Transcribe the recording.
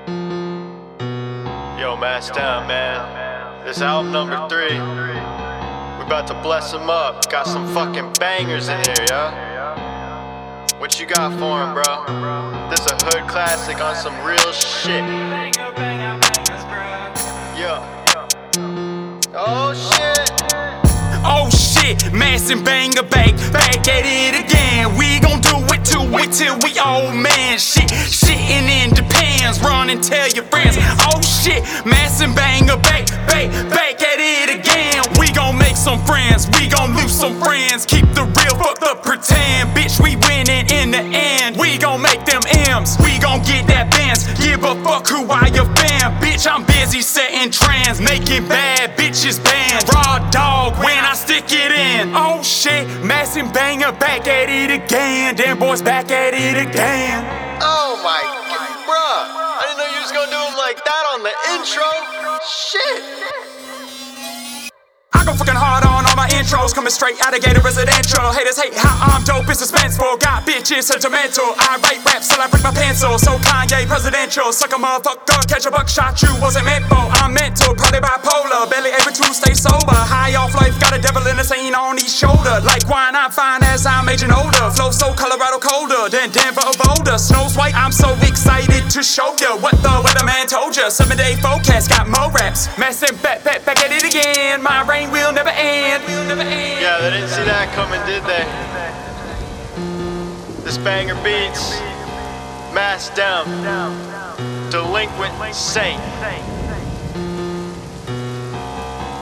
Yo, Mass Down, man. This album number 3. We about to bless him up. Got some fucking bangers in here, yeah? What you got for him, bro? This a hood classic on some real shit. Yeah. Oh shit. Oh shit, Mass and Banger back at it again. We gon' do it till we old man. Shitting in Japan's, run and tell your friends. Oh shit, Mass and Banger back at it again. We gon' make some friends, we gon' lose some friends. Keep the real, fuck the pretend. Bitch, we winning in the end. We gon' make them M's, we gon' get that bands. Give a fuck who I your fan. Bitch, I'm busy setting trends, making bad bitches banned. Raw dog when I stick it in. Oh shit, Mass and Banger back at it again. Damn boys back at it again. Oh my god, bruh. I didn't know you was gonna do him like that on the intro. Shit. I go fucking hard on all my intros, coming straight out of Gator Residential. Haters hate how I'm dope, it's suspenseful. Got bitches sentimental. I write raps till I break my pencil. So Kanye presidential, suck a motherfucker, catch a buckshot you wasn't meant for. I'm mental, probably bipolar, barely able to stay sober. High off life, got a devil in the scene on each shoulder. Like wine, I'm fine as I'm aging older. Flow so Colorado colder than Denver or Boulder. Snow's white, I'm so excited to show ya what the weatherman told ya. 7-day forecast, got more raps. Mass and back at it again. My rain will never end. Yeah, they didn't see that coming, did they? This banger beats Mass Down, Delinquent Saint.